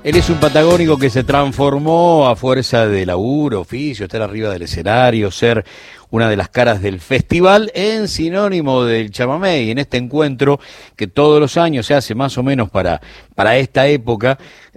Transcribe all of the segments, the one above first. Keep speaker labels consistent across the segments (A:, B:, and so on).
A: Él es un patagónico que se transformó a fuerza de laburo, oficio, estar arriba del escenario, ser una de las caras del festival en sinónimo del chamamé. Y en este encuentro que todos los años se hace más o menos para esta época,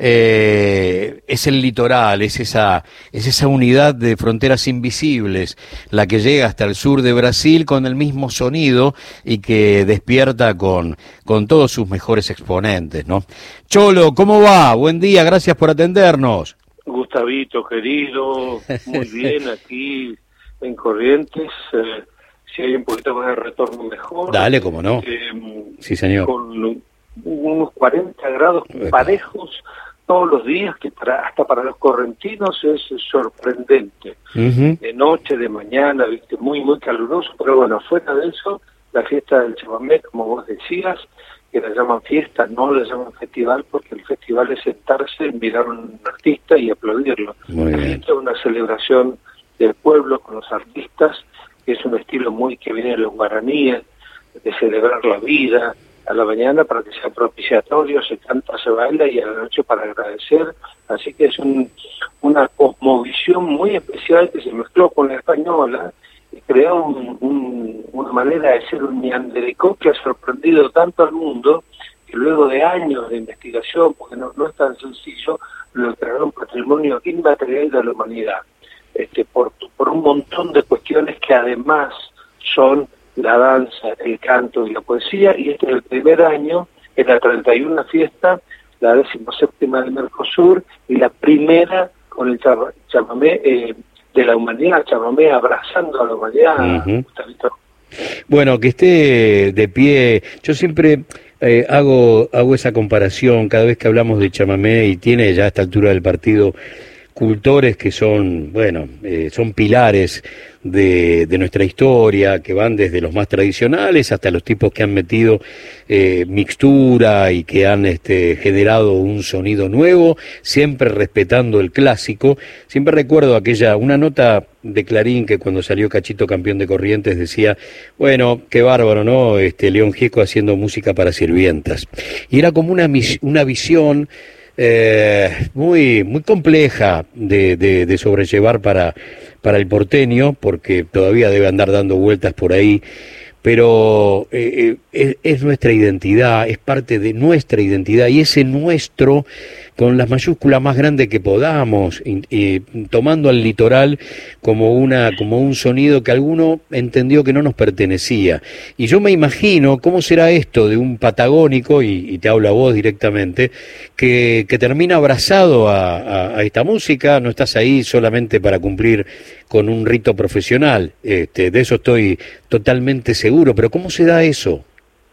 A: es el litoral, es esa unidad de fronteras invisibles, la que llega hasta el sur de Brasil con el mismo sonido y que despierta con todos sus mejores exponentes, ¿no? Cholo, ¿cómo va? Buen día, gracias por atendernos.
B: Gustavito, querido, muy bien aquí en Corrientes. Si hay un poquito más de retorno, mejor.
A: Dale, cómo no. Sí, señor.
B: Con unos 40 grados parejos todos los días, que hasta para los correntinos es sorprendente. De noche, de mañana, viste, muy caluroso, pero bueno, fuera de eso, la fiesta del chamamé, como vos decías, que la llaman fiesta, no la llaman festival, porque el festival es sentarse, mirar a un artista y aplaudirlo. La fiesta es una celebración del pueblo con los artistas, que es un estilo muy que viene de los guaraníes, de celebrar la vida, a la mañana para que sea propiciatorio, se canta, se baila, y a la noche para agradecer. Así que es una cosmovisión muy especial que se mezcló con la española y creó una manera de ser un neandericó que ha sorprendido tanto al mundo, que luego de años de investigación, porque no es tan sencillo, lo declaró un patrimonio inmaterial de la humanidad, por un montón de cuestiones que además son la danza, el canto y la poesía. Y este es el primer año, en la 31 fiesta, la 17ª del Mercosur, y la primera con el chamamé de la humanidad, chamamé abrazando a la humanidad.
A: Bueno, que esté de pie. Yo siempre hago esa comparación cada vez que hablamos de chamamé, y tiene ya a esta altura del partido cultores que son, son pilares de nuestra historia, que van desde los más tradicionales hasta los tipos que han metido mixtura y que han generado un sonido nuevo, siempre respetando el clásico. Siempre recuerdo una nota de Clarín que cuando salió Cachito campeón de Corrientes decía, bueno, qué bárbaro, ¿no? León Gieco haciendo música para sirvientas. Y era como una visión muy compleja de sobrellevar para el porteño, porque todavía debe andar dando vueltas por ahí, pero es nuestra identidad, es parte de nuestra identidad, y ese nuestro con las mayúsculas más grandes que podamos, tomando al litoral como un sonido que alguno entendió que no nos pertenecía. Y yo me imagino cómo será esto de un patagónico, y te hablo a vos directamente, que termina abrazado a esta música. No estás ahí solamente para cumplir con un rito profesional, de eso estoy totalmente seguro, pero ¿cómo se da eso?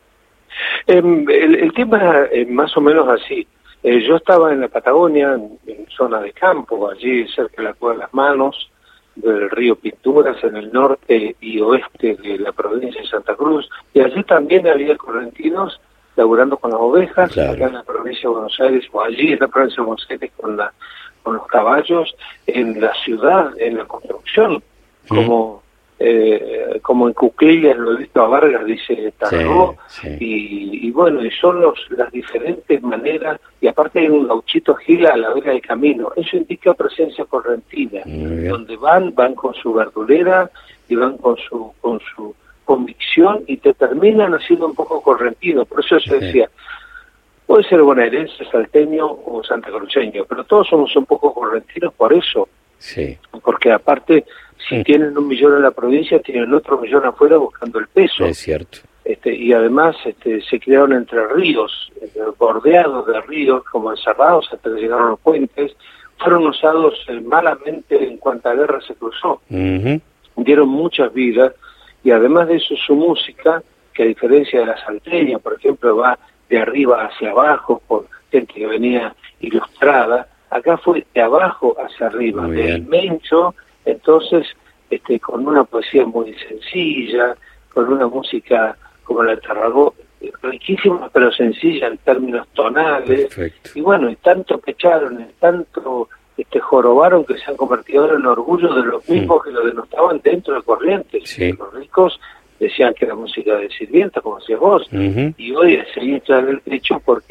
B: El tema es más o menos así. Yo estaba en la Patagonia, en zona de campo, allí cerca de la Cueva de las Manos, del río Pinturas, en el norte y oeste de la provincia de Santa Cruz, y allí también había correntinos laburando con las ovejas, claro, acá en la provincia de Buenos Aires, o allí en la provincia de Buenos Aires con los caballos, en la ciudad, en la construcción, como en Cuclillas lo he visto a Vargas, dice Tarragó, y bueno, y son las diferentes maneras, y aparte hay un gauchito gila a la vera del camino. Eso indica presencia correntina, donde van con su verdulera y van con su convicción, y te terminan haciendo un poco correntino. Por eso se decía, puede ser bonaerense, salteño o santacruceño, pero todos somos un poco correntinos por eso. Porque aparte, si tienen 1 millón en la provincia, tienen otro 1 millón afuera buscando el peso.
A: Es cierto.
B: Y además se crearon entre ríos, bordeados de ríos, como encerrados hasta que llegaron los puentes. Fueron usados malamente en cuanta guerra se cruzó. Dieron muchas vidas, y además de eso su música, que a diferencia de la salteña, por ejemplo, va de arriba hacia abajo, por gente que venía ilustrada, acá fue de abajo hacia arriba, del mencho, entonces con una poesía muy sencilla, con una música como la de Tarragó, riquísima pero sencilla en términos tonales. Perfecto. Y bueno, y tanto pecharon, y tanto jorobaron, que se han convertido ahora en orgullo de los mismos que lo denostaban dentro de Corrientes. Los ricos decían que era música de sirvienta, como decías vos, y hoy se hincha en el pecho porque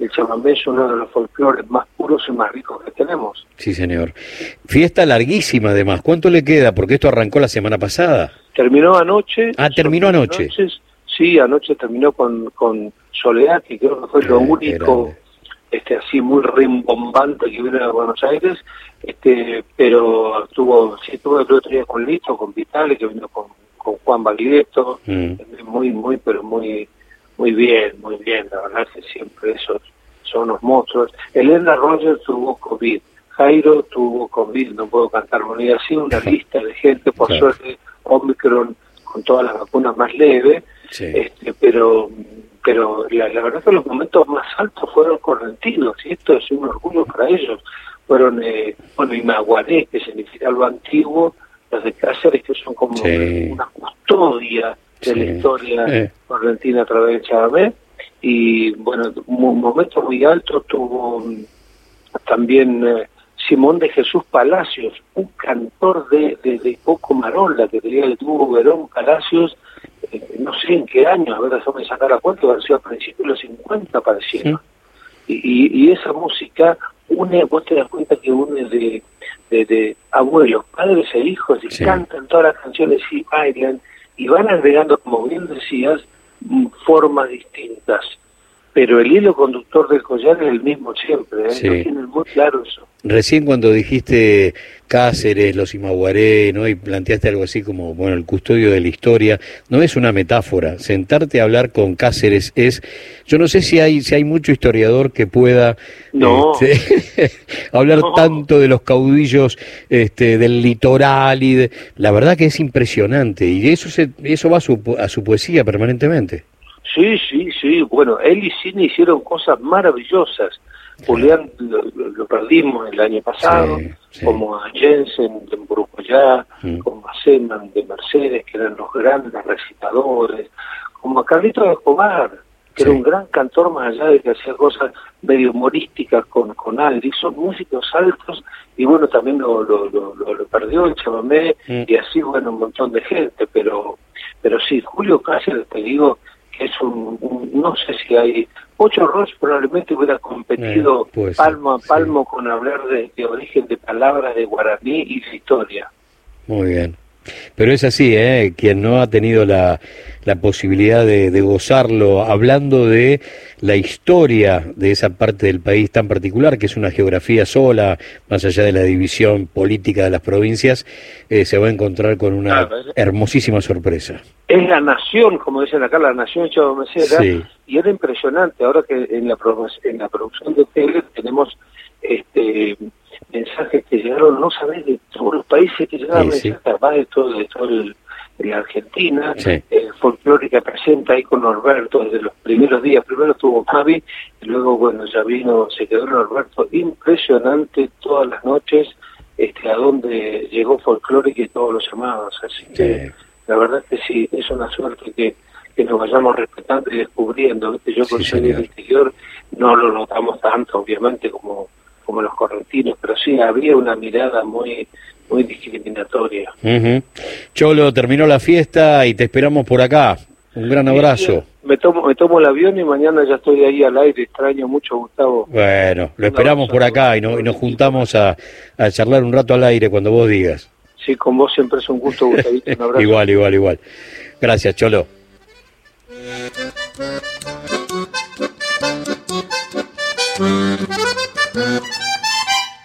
B: el chamamé es uno de los folclores más puros y más ricos que tenemos.
A: Sí, señor. Fiesta larguísima, además. ¿Cuánto le queda? Porque esto arrancó la semana pasada.
B: Terminó anoche.
A: Ah, terminó anoche.
B: Sí, anoche terminó con Soledad, que creo que fue lo único así muy rimbombante que vino a Buenos Aires, pero tuvo el otro día con Lito, con Vitale, que vino con Juan Valideto, muy bien, la verdad que siempre esos son unos monstruos. Elena Rogers tuvo COVID, Jairo tuvo COVID, no puedo cantar, y así una lista de gente, por suerte, Omicron con todas las vacunas más leves, pero la verdad que los momentos más altos fueron correntinos, y esto es un orgullo para ellos. Fueron, Imaguaré, que significa lo antiguo, los de Cáceres, que son como una custodia de la historia correntina a través del chamamé, y bueno, un momento muy alto tuvo también Simón de Jesús Palacios, un cantor de Coco Marola, que tenía el dúo Verón Palacios, no sé en qué año, a ver, déjame sacar la cuenta, a principios de los 50 parecía. Y esa música vos te das cuenta que une de abuelos, padres e hijos, y cantan todas las canciones y bailan, y van agregando, como bien decías, formas distintas. Pero el hilo conductor del collar es el mismo siempre, lo tienen muy claro eso.
A: Recién cuando dijiste Cáceres, los Imaguaré, ¿no? Y planteaste algo así como, bueno, el custodio de la historia, no es una metáfora. Sentarte a hablar con Cáceres yo no sé si hay mucho historiador que pueda hablar tanto de los caudillos del litoral la verdad que es impresionante, y eso va a su poesía permanentemente.
B: Sí, bueno, él y Cine hicieron cosas maravillosas. Julián lo perdimos el año pasado, como a Jensen de Burujayá, como a Seman de Mercedes, que eran los grandes recitadores, como a Carlitos Escobar, que era un gran cantor, más allá de que hacía cosas medio humorísticas con Aldi. Son músicos altos, y bueno, también lo perdió el chamamé, y así, bueno, un montón de gente, pero sí, Julio Cáceres, te digo, que es no sé si hay, Pocho Ross probablemente hubiera competido palmo a palmo con hablar de origen de palabras de guaraní y de historia.
A: Muy bien. Pero es así, quien no ha tenido la posibilidad de gozarlo, hablando de la historia de esa parte del país tan particular, que es una geografía sola, más allá de la división política de las provincias, se va a encontrar con una hermosísima sorpresa.
B: Es la nación, como dicen acá, la nación chavamecera, y era impresionante. Ahora que en la producción de tele tenemos mensajes que llegaron, no sabés, de todos los países que llegaron, mensajes, además de todo de la Argentina, folclórica presenta ahí con Norberto desde los primeros días. Primero estuvo Mavi, y luego, bueno, ya se quedó Norberto. Impresionante todas las noches a donde llegó folclórica y todos los llamados. Así que la verdad que sí, es una suerte que nos vayamos respetando y descubriendo. Yo con soy del interior no lo notamos tanto, obviamente, como los correntinos, pero sí había una mirada muy discriminatoria.
A: Cholo, terminó la fiesta y te esperamos por acá. Un gran abrazo.
B: Me tomo el avión y mañana ya estoy ahí al aire. Extraño mucho, Gustavo.
A: Bueno, lo esperamos por acá y nos juntamos a charlar un rato al aire cuando vos digas.
B: Sí, con vos siempre es un gusto, Gustavito. Un abrazo.
A: Igual. Gracias, Cholo.